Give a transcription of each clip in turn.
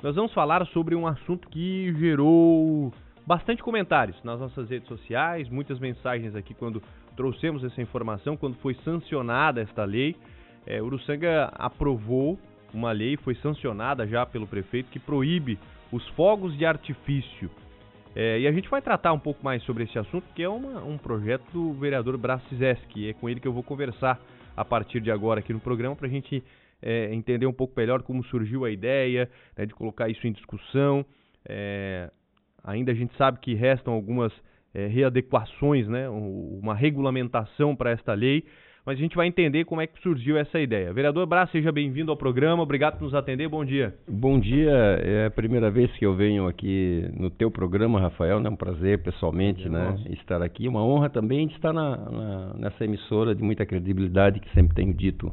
nós vamos falar sobre um assunto que gerou bastante comentários nas nossas redes sociais, muitas mensagens aqui quando trouxemos essa informação, quando foi sancionada esta lei. Uruçanga aprovou uma lei, foi sancionada já pelo prefeito, que proíbe os fogos de artifício. E a gente vai tratar um pouco mais sobre esse assunto, que é um projeto do vereador Brás Cizeschi, é com ele que eu vou conversar a partir de agora aqui no programa, para a gente entender um pouco melhor como surgiu a ideia, né, de colocar isso em discussão. Ainda a gente sabe que restam algumas readequações, né, uma regulamentação para esta lei, mas a gente vai entender como é que surgiu essa ideia. Vereador Brás, seja bem-vindo ao programa, obrigado por nos atender, bom dia. Bom dia, é a primeira vez que eu venho aqui no teu programa, Rafael, é um prazer pessoalmente, né, estar aqui, uma honra também de estar nessa emissora de muita credibilidade que sempre tenho dito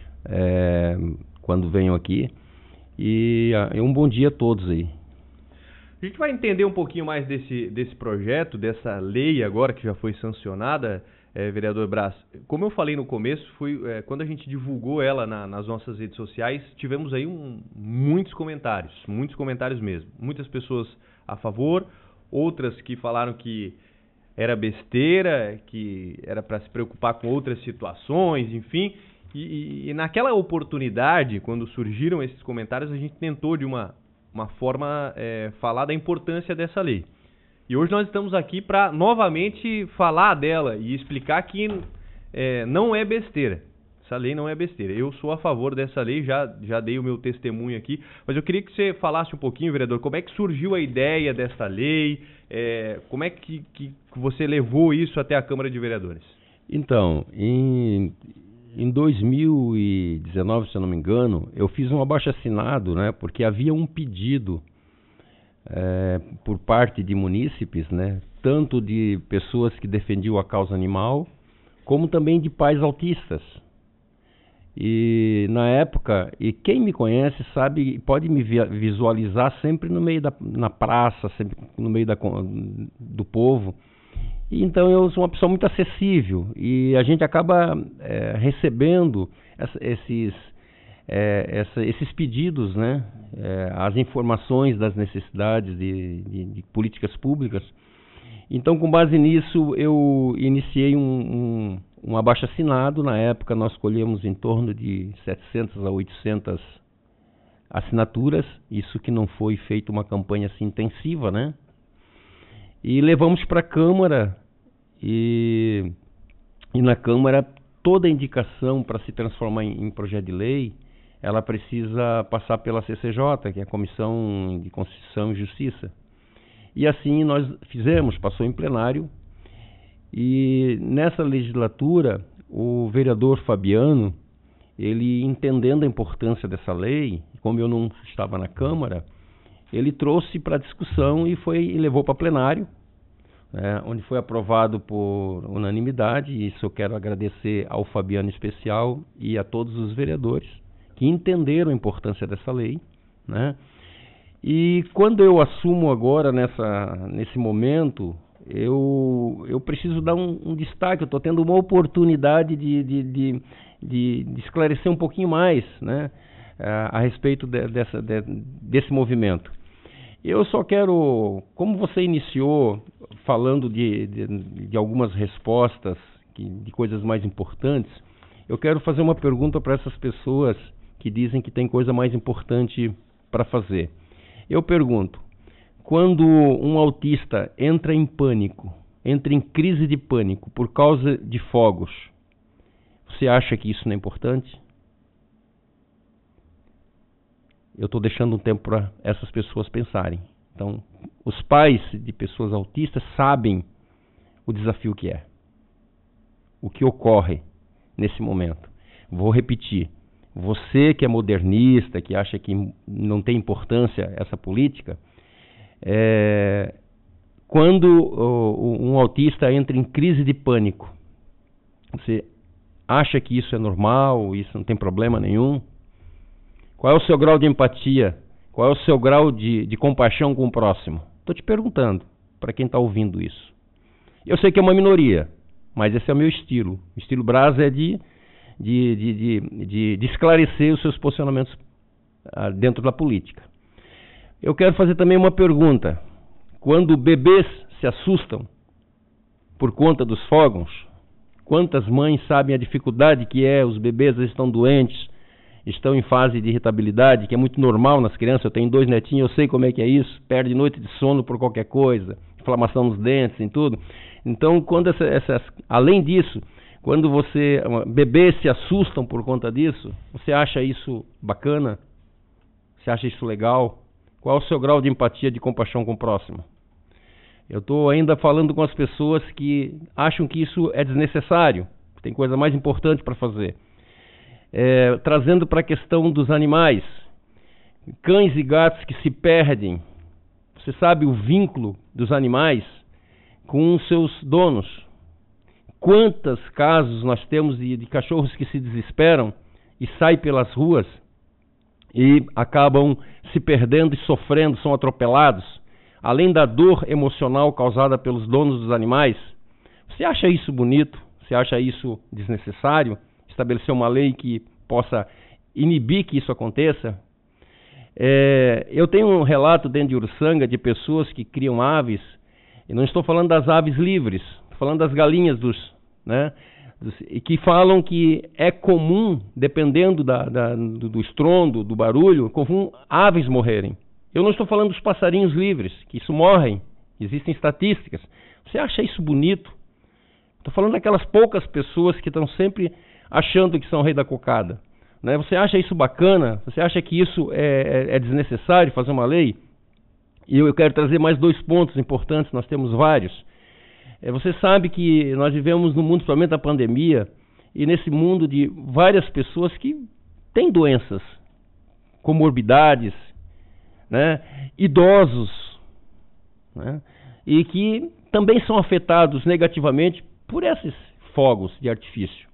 quando venho aqui, e um bom dia a todos aí. A gente vai entender um pouquinho mais desse projeto, dessa lei agora que já foi sancionada, vereador Brás. Como eu falei no começo, quando a gente divulgou ela nas nossas redes sociais, tivemos aí muitos comentários mesmo. Muitas pessoas a favor, outras que falaram que era besteira, que era para se preocupar com outras situações, enfim. E naquela oportunidade, quando surgiram esses comentários, a gente tentou de uma forma falar da importância dessa lei. E hoje nós estamos aqui para novamente falar dela e explicar que não é besteira. Essa lei não é besteira. Eu sou a favor dessa lei, já dei o meu testemunho aqui, mas eu queria que você falasse um pouquinho, vereador, como é que surgiu a ideia dessa lei, como é que você levou isso até a Câmara de Vereadores? Então, em 2019, se eu não me engano, eu fiz um abaixo-assinado, né, porque havia um pedido por parte de munícipes, né, tanto de pessoas que defendiam a causa animal, como também de pais autistas. E na época, e quem me conhece sabe, pode me visualizar sempre no meio na praça, sempre no meio do povo. E então eu sou uma pessoa muito acessível e a gente acaba recebendo esses pedidos, né? As informações das necessidades de políticas públicas. Então, com base nisso, eu iniciei um abaixo-assinado. Na época, nós colhemos em torno de 700 a 800 assinaturas. Isso que não foi feita uma campanha assim intensiva, né? E levamos para a Câmara e na Câmara toda a indicação para se transformar em projeto de lei, ela precisa passar pela CCJ, que é a Comissão de Constituição e Justiça. E assim nós fizemos, passou em plenário, e nessa legislatura o vereador Fabiano, ele entendendo a importância dessa lei, como eu não estava na Câmara, ele trouxe para discussão e levou para plenário, onde foi aprovado por unanimidade. E isso eu quero agradecer ao Fabiano em especial e a todos os vereadores que entenderam a importância dessa lei, né? E quando eu assumo agora nesse momento, eu preciso dar um destaque. Eu estou tendo uma oportunidade de esclarecer um pouquinho mais, né, a respeito desse movimento. Eu só quero, como você iniciou falando de algumas respostas, de coisas mais importantes, eu quero fazer uma pergunta para essas pessoas que dizem que tem coisa mais importante para fazer. Eu pergunto, quando um autista entra em pânico, entra em crise de pânico por causa de fogos, você acha que isso não é importante? Eu estou deixando um tempo para essas pessoas pensarem. Então, os pais de pessoas autistas sabem o desafio que é, o que ocorre nesse momento. Vou repetir, você que é modernista, que acha que não tem importância essa política, quando um autista entra em crise de pânico, você acha que isso é normal, isso não tem problema nenhum? Qual é o seu grau de empatia? Qual é o seu grau de compaixão com o próximo? Estou te perguntando, para quem está ouvindo isso. Eu sei que é uma minoria, mas esse é o meu estilo. O estilo Brás é de esclarecer os seus posicionamentos dentro da política. Eu quero fazer também uma pergunta. Quando bebês se assustam por conta dos fogos, quantas mães sabem a dificuldade que é? Os bebês estão doentes, estão em fase de irritabilidade, que é muito normal nas crianças. Eu tenho 2 netinhos, eu sei como é que é isso. Perde noite de sono por qualquer coisa, inflamação nos dentes e tudo. Então, quando além disso, quando bebês se assustam por conta disso, você acha isso bacana? Você acha isso legal? Qual é o seu grau de empatia, de compaixão com o próximo? Eu estou ainda falando com as pessoas que acham que isso é desnecessário, que tem coisa mais importante para fazer. Trazendo para a questão dos animais, cães e gatos que se perdem. Você sabe o vínculo dos animais com os seus donos. Quantos casos nós temos de cachorros que se desesperam e saem pelas ruas e acabam se perdendo e sofrendo, são atropelados, além da dor emocional causada pelos donos dos animais. Você acha isso bonito? Você acha isso desnecessário? Estabelecer uma lei que possa inibir que isso aconteça? Eu tenho um relato dentro de Uruçanga de pessoas que criam aves, e não estou falando das aves livres, estou falando das galinhas e que falam que é comum, dependendo do estrondo, do barulho, comum aves morrerem. Eu não estou falando dos passarinhos livres, que isso morrem, existem estatísticas. Você acha isso bonito? Estou falando daquelas poucas pessoas que estão sempre achando que são rei da cocada. Né? Você acha isso bacana? Você acha que isso é desnecessário fazer uma lei? E eu quero trazer mais 2 pontos importantes, nós temos vários. Você sabe que nós vivemos num mundo, principalmente da pandemia, e nesse mundo de várias pessoas que têm doenças, comorbidades, né? Idosos, né? E que também são afetados negativamente por esses fogos de artifício.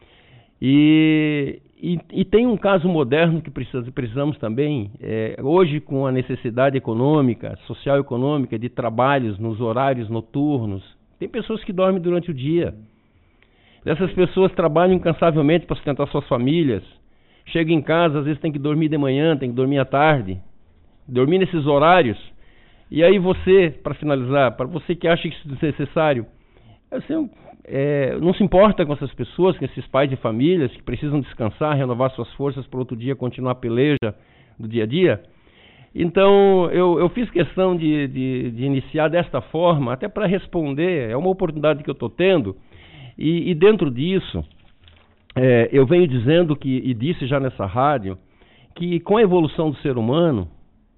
E tem um caso moderno que precisamos também, hoje com a necessidade econômica, social e econômica, de trabalhos nos horários noturnos. Tem pessoas que dormem durante o dia. Essas pessoas trabalham incansavelmente para sustentar suas famílias. Chegam em casa, às vezes tem que dormir de manhã, tem que dormir à tarde. Dormir nesses horários. E aí você, para finalizar, para você que acha isso desnecessário, não se importa com essas pessoas, com esses pais de famílias que precisam descansar, renovar suas forças para outro dia continuar a peleja do dia a dia. Então, eu fiz questão de iniciar desta forma, até para responder, é uma oportunidade que eu estou tendo, e dentro disso, eu venho dizendo e disse já nessa rádio, que com a evolução do ser humano,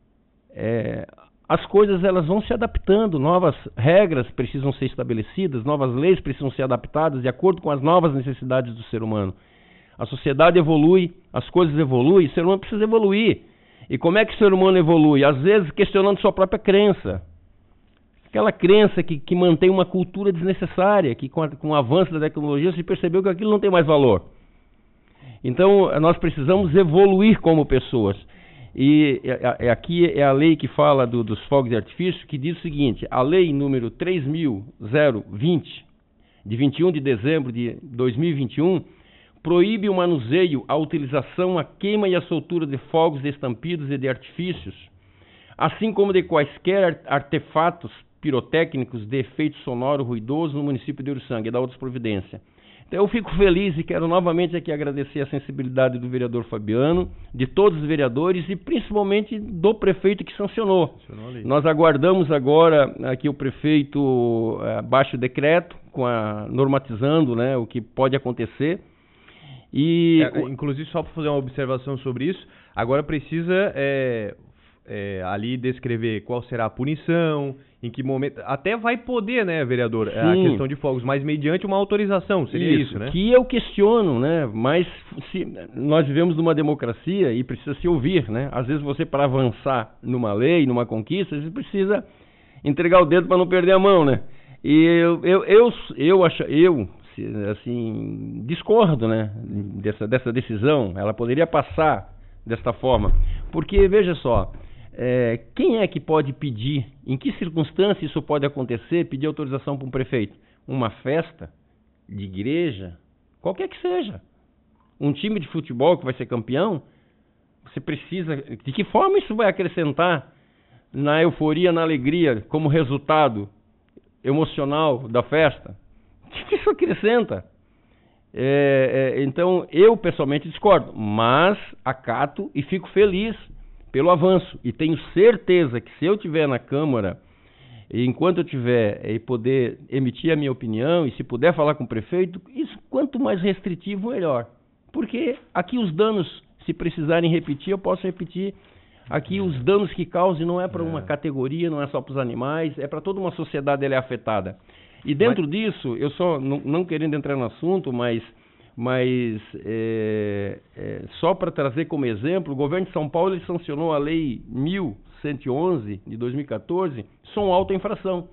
as coisas elas vão se adaptando, novas regras precisam ser estabelecidas, novas leis precisam ser adaptadas de acordo com as novas necessidades do ser humano. A sociedade evolui, as coisas evoluem, o ser humano precisa evoluir. E como é que o ser humano evolui? Às vezes questionando sua própria crença. Aquela crença que mantém uma cultura desnecessária, que com o avanço da tecnologia se percebeu que aquilo não tem mais valor. Então nós precisamos evoluir como pessoas. E aqui é a lei que fala dos fogos de artifício, que diz o seguinte: a lei número 3.020, de 21 de dezembro de 2021, proíbe o manuseio, a utilização, a queima e a soltura de fogos de estampidos e de artifícios, assim como de quaisquer artefatos pirotécnicos de efeito sonoro ruidoso no município de Uruçanga e da outras providências. Então eu fico feliz e quero novamente aqui agradecer a sensibilidade do vereador Fabiano, de todos os vereadores e principalmente do prefeito que sancionou. Nós aguardamos agora que o prefeito baixe o decreto, normatizando, né, o que pode acontecer. Inclusive, só para fazer uma observação sobre isso, agora precisa ali descrever qual será a punição, em que momento. Até vai poder, né, vereador? Sim. A questão de fogos, mas mediante uma autorização, seria isso, né? Que eu questiono, né? Mas nós vivemos numa democracia e precisa se ouvir, né? Às vezes você, para avançar numa lei, numa conquista, você precisa entregar o dedo para não perder a mão, né? E eu acho, assim, discordo, né, dessa decisão. Ela poderia passar desta forma, porque veja só, quem é que pode pedir, em que circunstância isso pode acontecer, pedir autorização para um prefeito? Uma festa de igreja, qualquer que seja, um time de futebol que vai ser campeão, você precisa, de que forma isso vai acrescentar na euforia, na alegria, como resultado emocional da festa, o que isso acrescenta? Então, eu pessoalmente discordo, mas acato e fico feliz pelo avanço. E tenho certeza que se eu estiver na Câmara, e enquanto eu tiver e poder emitir a minha opinião, e se puder falar com o prefeito, isso quanto mais restritivo, melhor. Porque aqui os danos, se precisarem repetir, eu posso repetir. Aqui os danos que causam não é para uma categoria, não é só para os animais, é para toda uma sociedade, ela é afetada. E dentro disso, eu só, não querendo entrar no assunto, mas só para trazer como exemplo, o governo de São Paulo ele sancionou a Lei 1111 de 2014, som alta infração.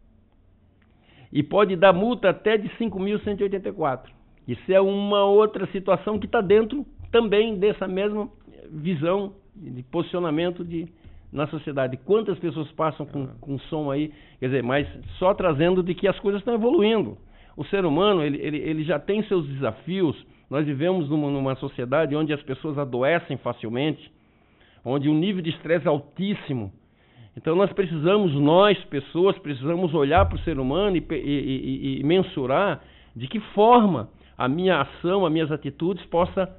E pode dar multa até de 5.184. Isso é uma outra situação que está dentro também dessa mesma visão de posicionamento na sociedade. Quantas pessoas passam com som aí, quer dizer, mas só trazendo de que as coisas estão evoluindo. O ser humano, ele já tem seus desafios. Nós vivemos numa sociedade onde as pessoas adoecem facilmente, onde o nível de estresse é altíssimo. Então nós pessoas, precisamos olhar para o ser humano e mensurar de que forma a minha ação, as minhas atitudes possa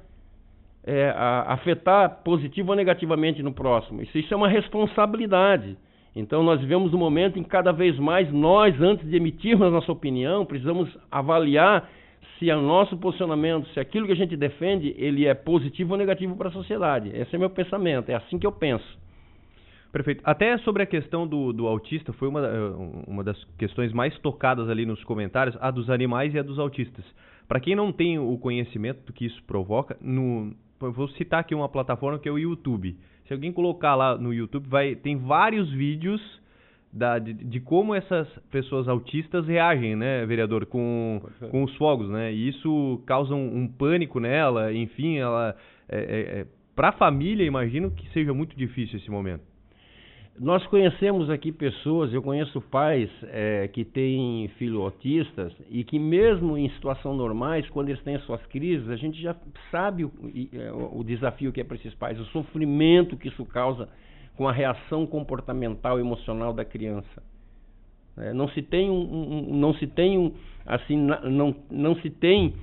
afetar positivo ou negativamente no próximo. Isso é uma responsabilidade. Então nós vivemos um momento em que cada vez mais nós, antes de emitirmos a nossa opinião, precisamos avaliar se o nosso posicionamento, se aquilo que a gente defende, ele é positivo ou negativo para a sociedade. Esse é meu pensamento, é assim que eu penso. Perfeito. Até sobre a questão do autista, foi uma das questões mais tocadas ali nos comentários, a dos animais e a dos autistas. Para quem não tem o conhecimento do que isso provoca, eu vou citar aqui uma plataforma que é o YouTube. Se alguém colocar lá no YouTube, tem vários vídeos de como essas pessoas autistas reagem, né, vereador, com os fogos, né? E isso causa um pânico nela, enfim, para a família, imagino que seja muito difícil esse momento. Nós conhecemos aqui pessoas, eu conheço pais que têm filhos autistas e que mesmo em situações normais, quando eles têm as suas crises, a gente já sabe o desafio que é para esses pais, o sofrimento que isso causa com a reação comportamental e emocional da criança. Não se tem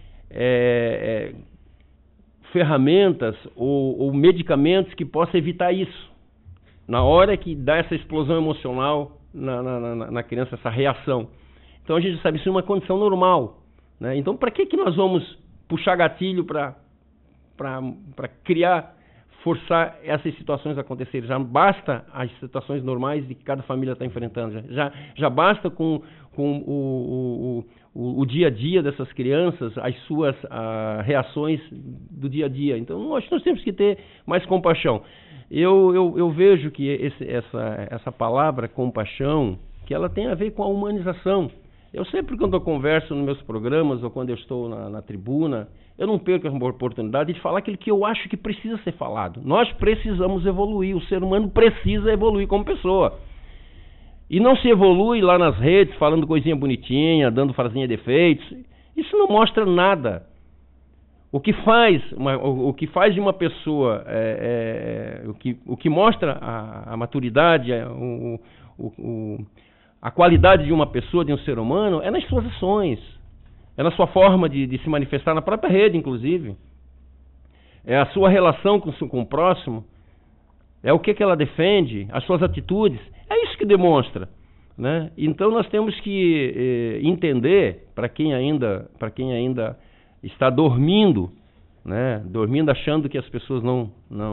ferramentas ou medicamentos que possam evitar isso. Na hora que dá essa explosão emocional na criança, essa reação. Então a gente sabe, isso é uma condição normal, né? Então para que nós vamos puxar gatilho para forçar essas situações a acontecerem? Já basta as situações normais de que cada família está enfrentando. Já basta com o dia a dia dessas crianças, as suas reações do dia a dia. Então acho que nós temos que ter mais compaixão. Eu vejo que essa palavra compaixão, que ela tem a ver com a humanização. Eu sempre, quando eu converso nos meus programas ou quando eu estou na tribuna, eu não perco a oportunidade de falar aquilo que eu acho que precisa ser falado. Nós precisamos evoluir, o ser humano precisa evoluir como pessoa. E não se evolui lá nas redes, falando coisinha bonitinha, dando frasinha de efeitos. Isso não mostra nada. O que faz de uma pessoa, o que mostra a maturidade, a qualidade de uma pessoa, de um ser humano, é nas suas ações, é na sua forma de se manifestar na própria rede, inclusive. É a sua relação com o próximo, é o que ela defende, as suas atitudes, é isso que demonstra, né? Então nós temos que entender, para quem ainda está dormindo, né? Dormindo achando que as pessoas não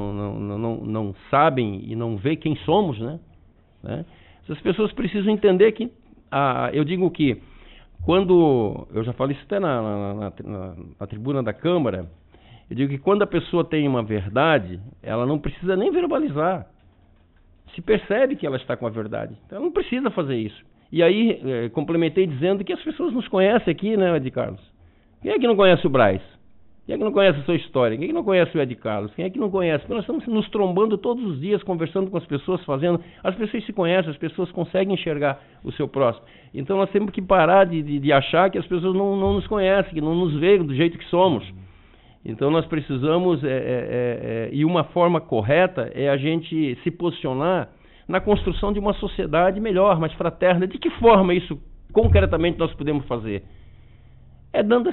sabem e não veem quem somos, né? Essas pessoas precisam entender que, eu digo que, quando, eu já falei isso até na tribuna da Câmara, eu digo que quando a pessoa tem uma verdade, ela não precisa nem verbalizar, se percebe que ela está com a verdade, então ela não precisa fazer isso. E aí, complementei dizendo que as pessoas nos conhecem aqui, né, Ed Carlos? Quem é que não conhece o Braz? Quem é que não conhece a sua história? Quem é que não conhece o Ed Carlos? Quem é que não conhece? Porque nós estamos nos trombando todos os dias, conversando com as pessoas, as pessoas se conhecem, as pessoas conseguem enxergar o seu próximo. Então nós temos que parar de achar que as pessoas não nos conhecem, que não nos veem do jeito que somos. Então nós precisamos, e uma forma correta é a gente se posicionar na construção de uma sociedade melhor, mais fraterna. De que forma isso concretamente nós podemos fazer? Dando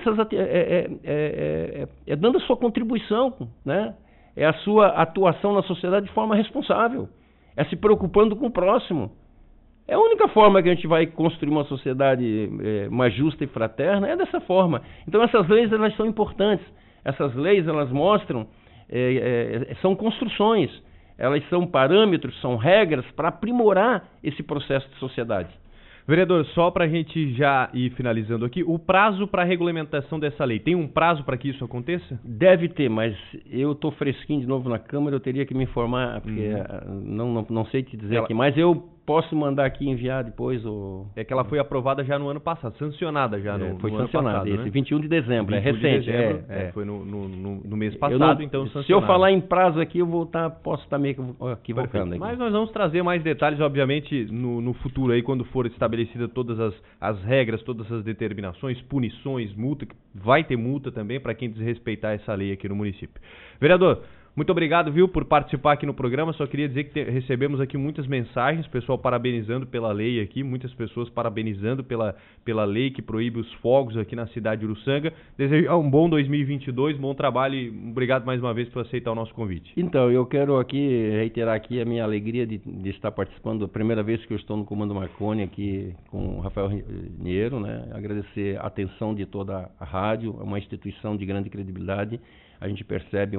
dando a sua contribuição, né? É a sua atuação na sociedade de forma responsável, é se preocupando com o próximo. É a única forma que a gente vai construir uma sociedade mais justa e fraterna, é dessa forma. Então essas leis, elas são importantes. Essas leis, elas mostram, são construções, elas são parâmetros, são regras para aprimorar esse processo de sociedade. Vereador, só para a gente já ir finalizando aqui, o prazo para a regulamentação dessa lei, tem um prazo para que isso aconteça? Deve ter, mas eu estou fresquinho de novo na Câmara, eu teria que me informar, porque não sei te dizer aqui, mas eu posso mandar aqui enviar depois o... É que ela foi aprovada já no ano passado, sancionada já no foi ano sancionada, passado, esse né? 21 de dezembro, 21 é recente. De dezembro, foi no mês passado, então sancionada. Se eu falar em prazo aqui, posso estar meio equivocando aqui. Mas nós vamos trazer mais detalhes, obviamente, no futuro aí, quando for estabelecida todas as regras, todas as determinações, punições, multa, vai ter multa também para quem desrespeitar essa lei aqui no município. Vereador, muito obrigado, viu, por participar aqui no programa. Só queria dizer que recebemos aqui muitas mensagens, pessoal parabenizando pela lei aqui, muitas pessoas parabenizando pela lei que proíbe os fogos aqui na cidade de Uruçanga. Desejar um bom 2022, bom trabalho e obrigado mais uma vez por aceitar o nosso convite. Então, eu quero aqui reiterar aqui a minha alegria de estar participando, a primeira vez que eu estou no Comando Marconi aqui com o Rafael Niero, né? Agradecer a atenção de toda a rádio, é uma instituição de grande credibilidade. A gente percebe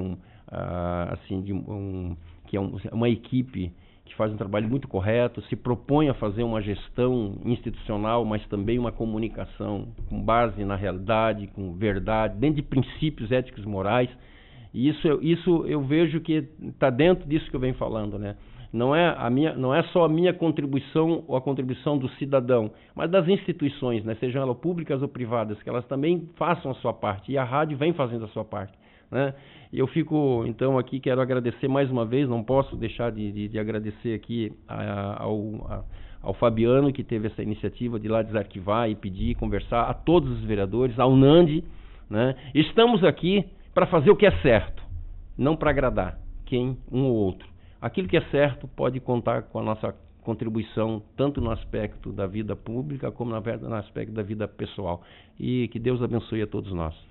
que é uma equipe que faz um trabalho muito correto, se propõe a fazer uma gestão institucional, mas também uma comunicação com base na realidade, com verdade, dentro de princípios éticos e morais. E isso eu vejo que está dentro disso que eu venho falando, né? Não é só a minha contribuição ou a contribuição do cidadão, mas das instituições, né? Sejam elas públicas ou privadas, que elas também façam a sua parte. E a rádio vem fazendo a sua parte, né? E eu fico, então, aqui, quero agradecer mais uma vez, não posso deixar de agradecer aqui ao Fabiano, que teve essa iniciativa de ir lá desarquivar e pedir, conversar, a todos os vereadores, ao Nandi, né? Estamos aqui para fazer o que é certo, não para agradar um ou outro. Aquilo que é certo pode contar com a nossa contribuição, tanto no aspecto da vida pública, como no aspecto da vida pessoal. E que Deus abençoe a todos nós.